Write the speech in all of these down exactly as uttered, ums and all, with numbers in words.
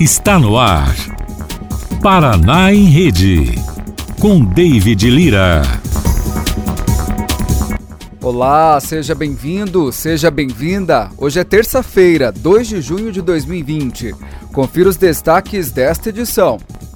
Está no ar. Paraná em Rede, com David Lira. Olá, seja bem-vindo, seja bem-vinda. Hoje é terça-feira, dois de junho de dois mil e vinte. Confira os destaques desta edição.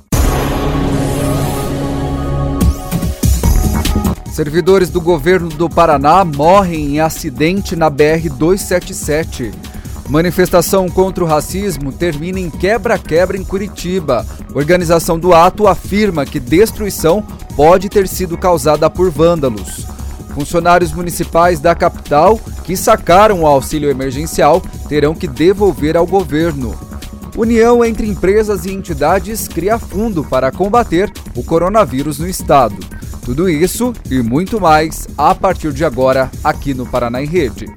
Servidores do governo do Paraná morrem em acidente na B R duzentos e setenta e sete. Manifestação contra o racismo termina em quebra-quebra em Curitiba. Organização do ato afirma que destruição pode ter sido causada por vândalos. Funcionários municipais da capital que sacaram o auxílio emergencial terão que devolver ao governo. União entre empresas e entidades cria fundo para combater o coronavírus no estado. Tudo isso e muito mais a partir de agora aqui no Paraná em Rede.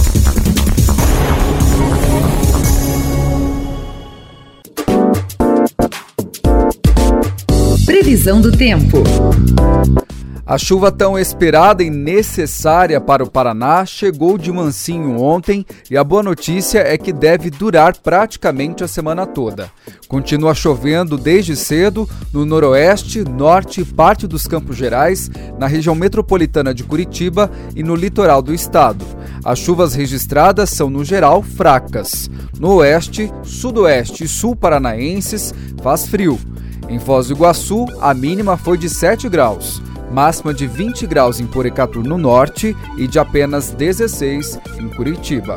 Previsão do tempo. A chuva tão esperada e necessária para o Paraná chegou de mansinho ontem e a boa notícia é que deve durar praticamente a semana toda. Continua chovendo desde cedo no noroeste, norte e parte dos Campos Gerais, na região metropolitana de Curitiba e no litoral do estado. As chuvas registradas são, no geral, fracas. No oeste, sudoeste e sul paranaenses faz frio. Em Foz do Iguaçu, a mínima foi de sete graus. Máxima de vinte graus em Porecatu, no norte, e de apenas dezesseis em Curitiba.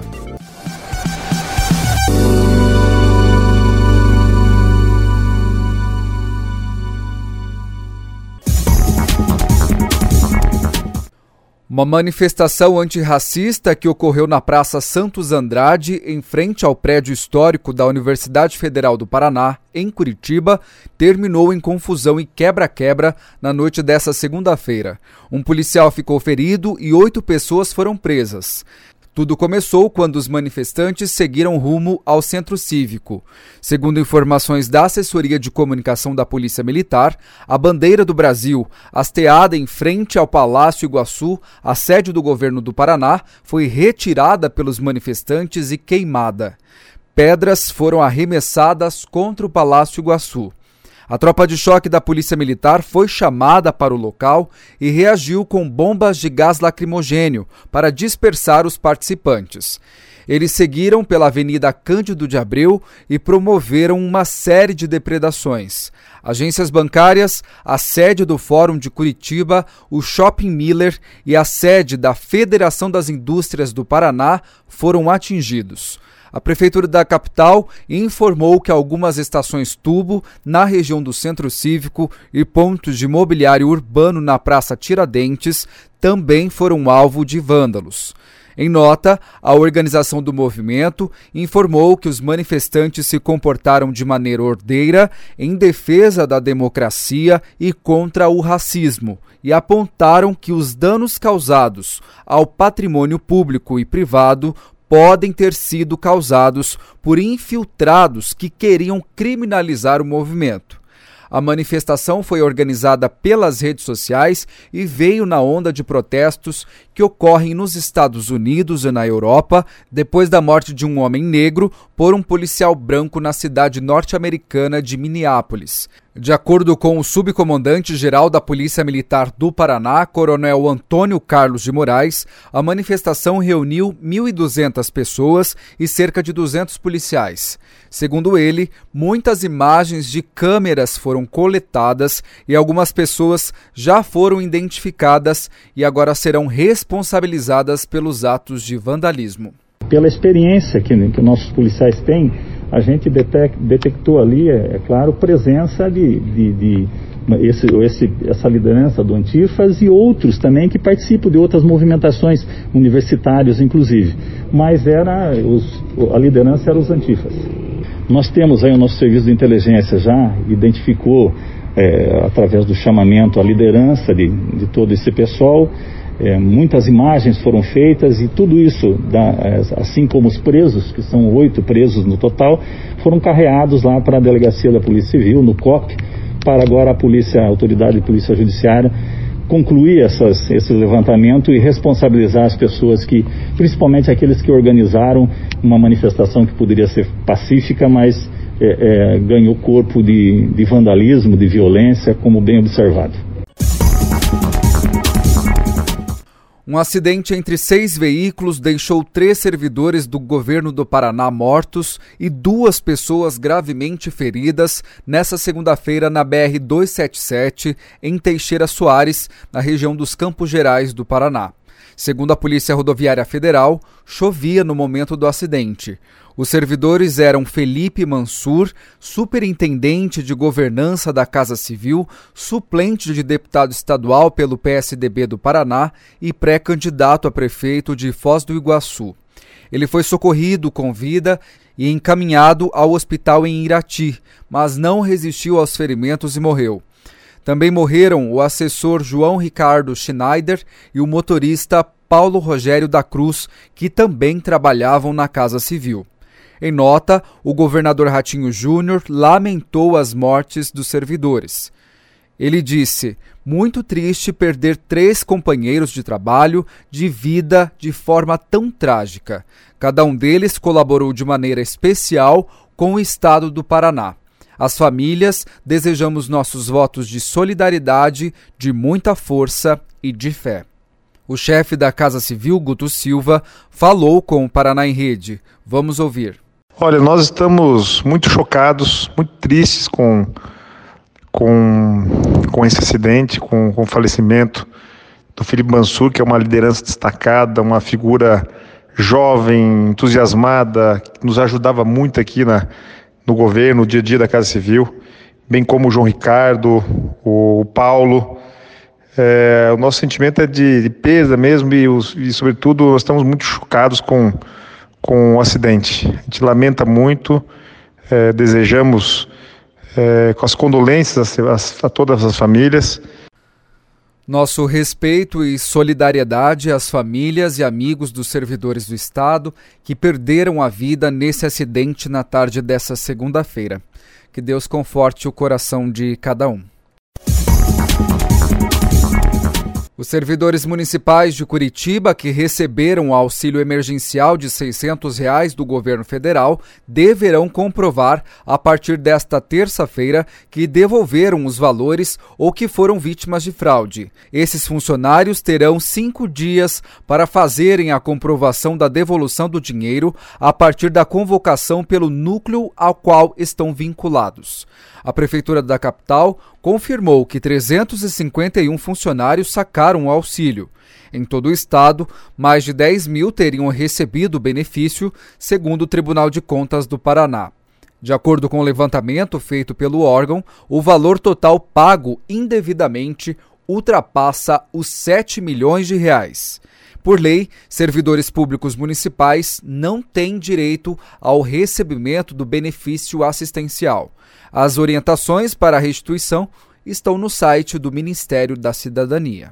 Uma manifestação antirracista que ocorreu na Praça Santos Andrade, em frente ao prédio histórico da Universidade Federal do Paraná, em Curitiba, terminou em confusão e quebra-quebra na noite desta segunda-feira. Um policial ficou ferido e oito pessoas foram presas. Tudo começou quando os manifestantes seguiram rumo ao Centro Cívico. Segundo informações da Assessoria de Comunicação da Polícia Militar, a bandeira do Brasil, hasteada em frente ao Palácio Iguaçu, a sede do governo do Paraná, foi retirada pelos manifestantes e queimada. Pedras foram arremessadas contra o Palácio Iguaçu. A tropa de choque da Polícia Militar foi chamada para o local e reagiu com bombas de gás lacrimogênio para dispersar os participantes. Eles seguiram pela Avenida Cândido de Abreu e promoveram uma série de depredações. Agências bancárias, a sede do Fórum de Curitiba, o Shopping Miller e a sede da Federação das Indústrias do Paraná foram atingidos. A Prefeitura da capital informou que algumas estações tubo na região do Centro Cívico e pontos de mobiliário urbano na Praça Tiradentes também foram alvo de vândalos. Em nota, a organização do movimento informou que os manifestantes se comportaram de maneira ordeira em defesa da democracia e contra o racismo e apontaram que os danos causados ao patrimônio público e privado podem ter sido causados por infiltrados que queriam criminalizar o movimento. A manifestação foi organizada pelas redes sociais e veio na onda de protestos que ocorrem nos Estados Unidos e na Europa depois da morte de um homem negro por um policial branco na cidade norte-americana de Minneapolis. De acordo com o subcomandante-geral da Polícia Militar do Paraná, Coronel Antônio Carlos de Moraes, a manifestação reuniu mil e duzentas pessoas e cerca de duzentos policiais. Segundo ele, muitas imagens de câmeras foram coletadas e algumas pessoas já foram identificadas e agora serão responsabilizadas pelos atos de vandalismo. Pela experiência que, que nossos policiais têm, a gente detec, detectou ali, é, é claro, presença de, de, de esse, esse, essa liderança do Antifas e outros também que participam de outras movimentações, universitários inclusive, mas era os, a liderança era os Antifas. Nós temos aí o nosso serviço de inteligência já identificou, é, através do chamamento, a liderança de, de todo esse pessoal. É, muitas imagens foram feitas e tudo isso, da, assim como os presos, que são oito presos no total, foram carreados lá para a delegacia da Polícia Civil, no C O P, para agora a polícia, a autoridade de polícia judiciária concluir essas, esse levantamento e responsabilizar as pessoas que, principalmente aqueles que organizaram uma manifestação que poderia ser pacífica, mas é, é, ganhou corpo de, de vandalismo, de violência, como bem observado. Um acidente entre seis veículos deixou três servidores do governo do Paraná mortos e duas pessoas gravemente feridas nesta segunda-feira na B R duzentos e setenta e sete, em Teixeira Soares, na região dos Campos Gerais do Paraná. Segundo a Polícia Rodoviária Federal, chovia no momento do acidente. Os servidores eram Felipe Mansur, superintendente de governança da Casa Civil, suplente de deputado estadual pelo P S D B do Paraná e pré-candidato a prefeito de Foz do Iguaçu. Ele foi socorrido com vida e encaminhado ao hospital em Irati, mas não resistiu aos ferimentos e morreu. Também morreram o assessor João Ricardo Schneider e o motorista Paulo Rogério da Cruz, que também trabalhavam na Casa Civil. Em nota, o governador Ratinho Júnior lamentou as mortes dos servidores. Ele disse: muito triste perder três companheiros de trabalho, de vida, de forma tão trágica. Cada um deles colaborou de maneira especial com o Estado do Paraná. Às famílias, desejamos nossos votos de solidariedade, de muita força e de fé. O chefe da Casa Civil, Guto Silva, falou com o Paraná em Rede. Vamos ouvir. Olha, nós estamos muito chocados, muito tristes com, com, com esse acidente, com, com o falecimento do Felipe Mansur, que é uma liderança destacada, uma figura jovem, entusiasmada, que nos ajudava muito aqui na no governo, no dia a dia da Casa Civil, bem como o João Ricardo, o Paulo. É, o nosso sentimento é de, de pesa mesmo e, os, e, sobretudo, nós estamos muito chocados com, com o acidente. A gente lamenta muito, é, desejamos é, com as condolências a, a todas as famílias. Nosso respeito e solidariedade às famílias e amigos dos servidores do Estado que perderam a vida nesse acidente na tarde dessa segunda-feira. Que Deus conforte o coração de cada um. Os servidores municipais de Curitiba que receberam o auxílio emergencial de seiscentos reais do governo federal deverão comprovar, a partir desta terça-feira, que devolveram os valores ou que foram vítimas de fraude. Esses funcionários terão cinco dias para fazerem a comprovação da devolução do dinheiro a partir da convocação pelo núcleo ao qual estão vinculados. A Prefeitura da capital confirmou que trezentos e cinquenta e um funcionários sacaram o auxílio. Em todo o estado, mais de dez mil teriam recebido o benefício, segundo o Tribunal de Contas do Paraná. De acordo com o levantamento feito pelo órgão, o valor total pago indevidamente ultrapassa os sete milhões de reais. Por lei, servidores públicos municipais não têm direito ao recebimento do benefício assistencial. As orientações para a restituição estão no site do Ministério da Cidadania.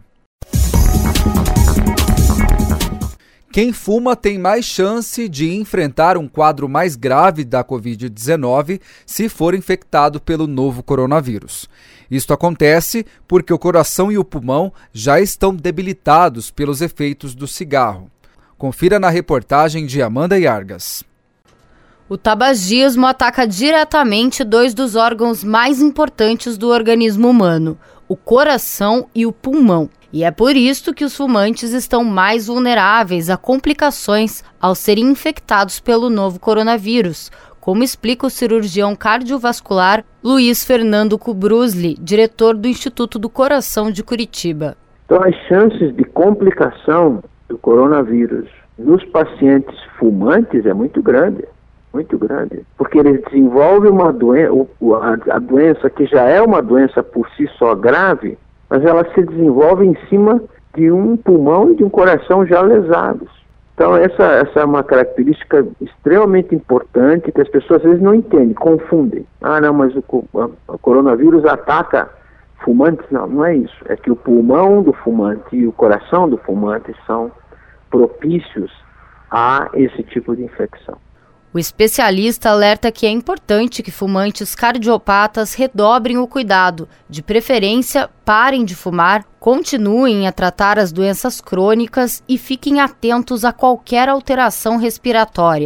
Quem fuma tem mais chance de enfrentar um quadro mais grave da covid dezenove se for infectado pelo novo coronavírus. Isto acontece porque o coração e o pulmão já estão debilitados pelos efeitos do cigarro. Confira na reportagem de Amanda Yargas. O tabagismo ataca diretamente dois dos órgãos mais importantes do organismo humano, o coração e o pulmão. E é por isso que os fumantes estão mais vulneráveis a complicações ao serem infectados pelo novo coronavírus, como explica o cirurgião cardiovascular Luiz Fernando Kubrusli, diretor do Instituto do Coração de Curitiba. Então, as chances de complicação do coronavírus nos pacientes fumantes é muito grande. Muito grande, porque eles desenvolvem uma doença, a doença que já é uma doença por si só grave, mas ela se desenvolve em cima de um pulmão e de um coração já lesados. Então essa, essa é uma característica extremamente importante que as pessoas às vezes não entendem, confundem. Ah não, mas o, o coronavírus ataca fumantes? Não, não é isso. É que o pulmão do fumante e o coração do fumante são propícios a esse tipo de infecção. O especialista alerta que é importante que fumantes cardiopatas redobrem o cuidado, de preferência parem de fumar, continuem a tratar as doenças crônicas e fiquem atentos a qualquer alteração respiratória.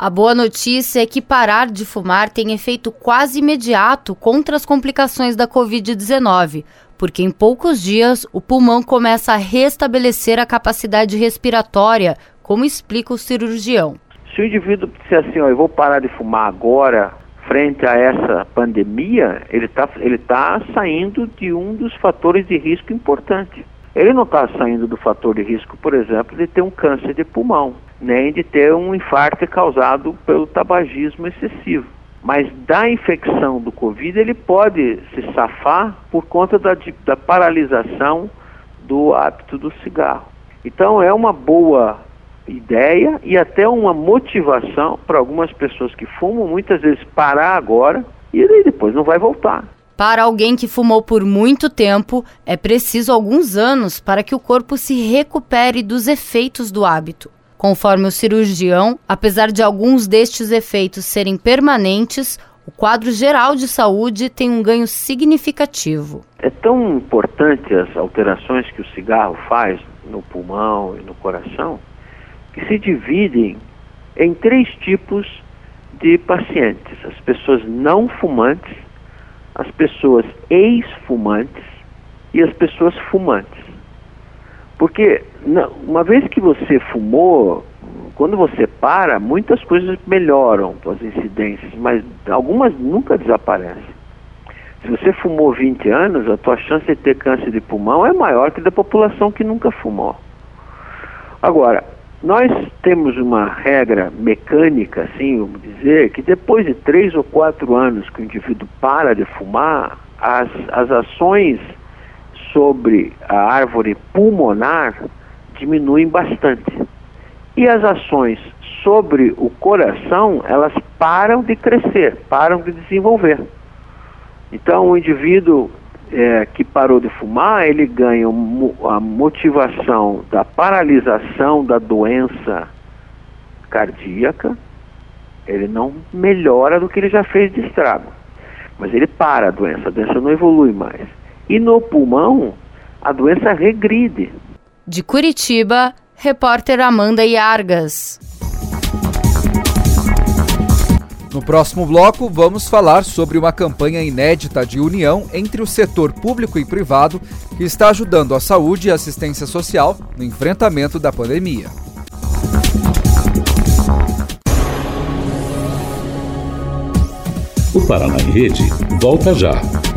A boa notícia é que parar de fumar tem efeito quase imediato contra as complicações da covid dezenove, porque em poucos dias o pulmão começa a restabelecer a capacidade respiratória, como explica o cirurgião. Se o indivíduo disser assim, ó, eu vou parar de fumar agora, frente a essa pandemia, ele está ele tá saindo de um dos fatores de risco importante. Ele não está saindo do fator de risco, por exemplo, de ter um câncer de pulmão, nem de ter um infarto causado pelo tabagismo excessivo. Mas da infecção do Covid, ele pode se safar por conta da, da paralisação do hábito do cigarro. Então é uma boa ideia e até uma motivação para algumas pessoas que fumam, muitas vezes parar agora e daí depois não vai voltar. Para alguém que fumou por muito tempo, é preciso alguns anos para que o corpo se recupere dos efeitos do hábito. Conforme o cirurgião, apesar de alguns destes efeitos serem permanentes, o quadro geral de saúde tem um ganho significativo. É tão importante as alterações que o cigarro faz no pulmão e no coração, que se dividem em três tipos de pacientes: as pessoas não fumantes, as pessoas ex-fumantes e as pessoas fumantes. Porque uma vez que você fumou, quando você para, muitas coisas melhoram, as incidências, mas algumas nunca desaparecem. Se você fumou vinte anos, a tua chance de ter câncer de pulmão é maior que da população que nunca fumou. Agora, nós temos uma regra mecânica, assim, vamos dizer, que depois de três ou quatro anos que o indivíduo para de fumar, as, as ações sobre a árvore pulmonar diminuem bastante. E as ações sobre o coração, elas param de crescer, param de desenvolver. Então, o indivíduo é, que parou de fumar, ele ganha a motivação da paralisação da doença cardíaca. Ele não melhora do que ele já fez de estrago, mas ele para a doença, a doença não evolui mais. E no pulmão, a doença regride. De Curitiba, repórter Amanda Iargas. No próximo bloco, vamos falar sobre uma campanha inédita de união entre o setor público e privado que está ajudando a saúde e a assistência social no enfrentamento da pandemia. O Paraná em Rede volta já.